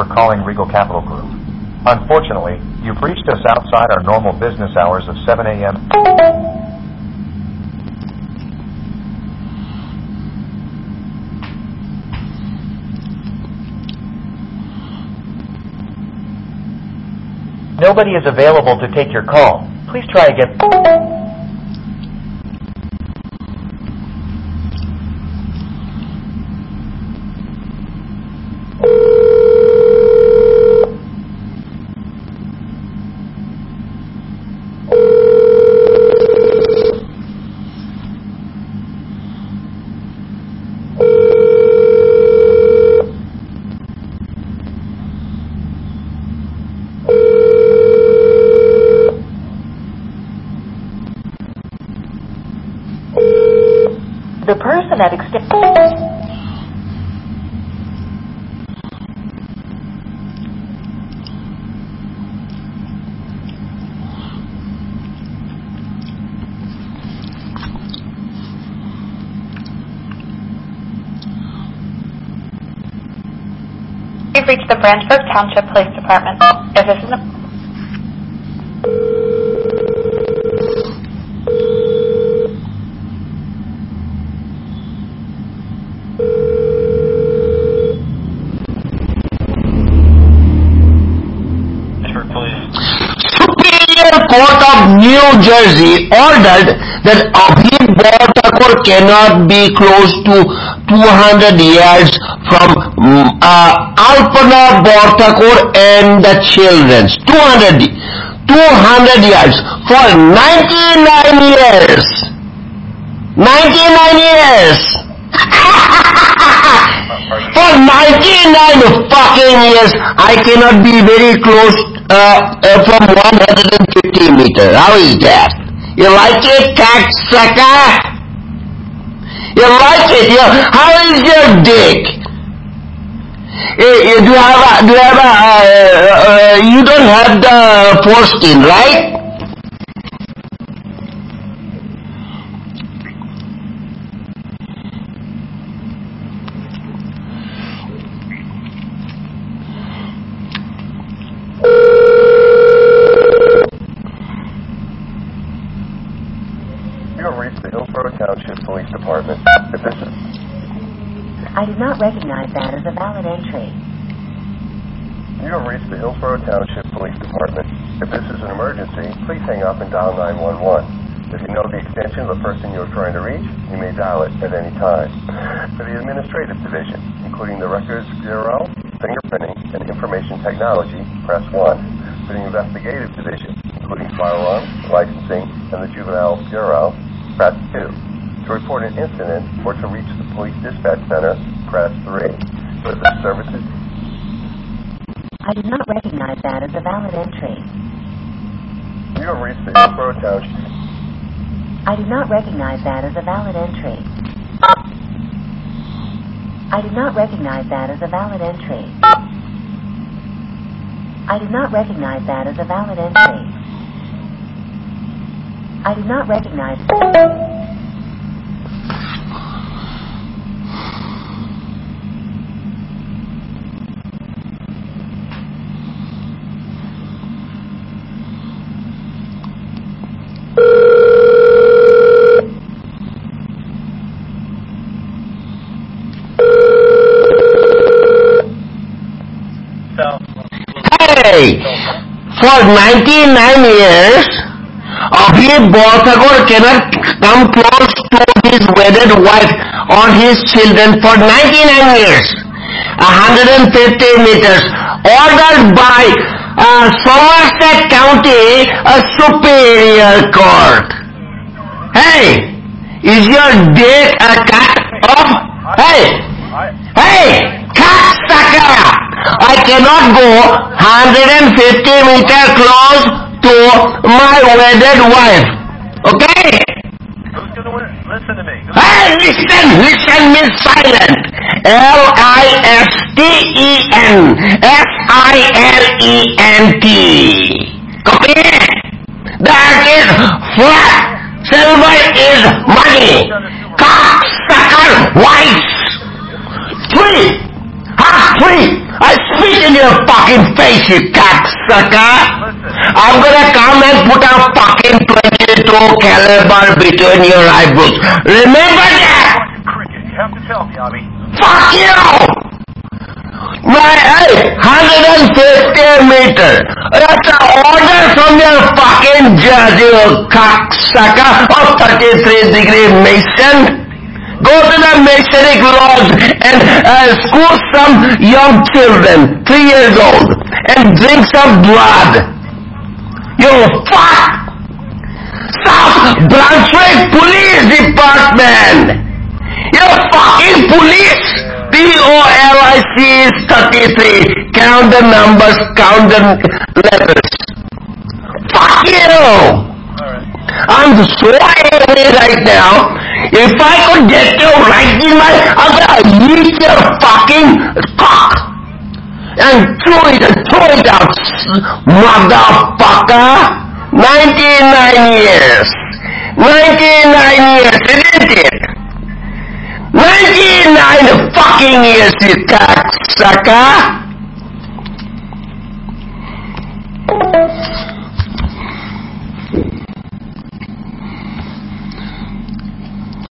for calling Regal Capital Group. Unfortunately, you've reached us outside our normal business hours of 7 a.m. Nobody is available to take your call. Please try again. The person at extension. You've reached the Branchburg Township Police Department. If this is a Court of New Jersey ordered that Abhi Borthakur cannot be close to 200 yards from Alpana Borthakur and the children. 200 yards for 99 years. 99 years. For 99 fucking years, I cannot be very close from 150 meters. How is that? You like it, cocksucker? You like it? How is your dick? You don't have the foreskin, right? You have reached the Hillsborough Township Police Department. If this is... I did not recognize that as a valid entry. You have reached the Hillsborough Township Police Department. If this is an emergency, please hang up and dial 911. If you know the extension of the person you are trying to reach, you may dial it at any time. For the Administrative Division, including the Records Bureau, Fingerprinting, and Information Technology, press 1. For the Investigative Division, including Firearms, Licensing, and the Juvenile Bureau, press 2. To report an incident or to reach the Police Dispatch Center, press 3. For the services... I did not recognize that as a valid entry. You have reached the Hillsborough Township. I did not recognize that as a valid entry. I did not recognize that as a valid entry. I did not recognize that as a valid entry. I did not recognize... Hey, for 99 years, Abhi Borthakur cannot come close to his wedded wife or his children for 99 years. 150 meters. Ordered by Somerset County Superior Court. Hey, is your dick a cut off? Hey, cocksucker! I cannot go 150 meters close to my wedded wife. Okay? Who's going to listen to me? Hey, listen means silent. LISTEN. Copy? That is flat. Silver is money. Cocksucker wives. 3. Half 3. I speak spit in your fucking face, you cocksucker! I'm gonna come and put a fucking 22 caliber between your eyebrows. Remember that? Cricket, you have to tell me, Abby. Fuck you! My 150 meter. That's an order from your fucking judge, you cocksucker of 33-degree Mason. Go to the Masonic lodge and school some young children, 3 years old, and drink some blood. You fuck! South Brunswick Police Department! You fucking police! POLIC is 33. Count the numbers, count the letters. Fuck you! I'm so angry right now. If I could get you right in my... I'm gonna eat your fucking cock. And throw it out, motherfucker. 99 years. 99 years, isn't it? 99 fucking years, you cocksucker!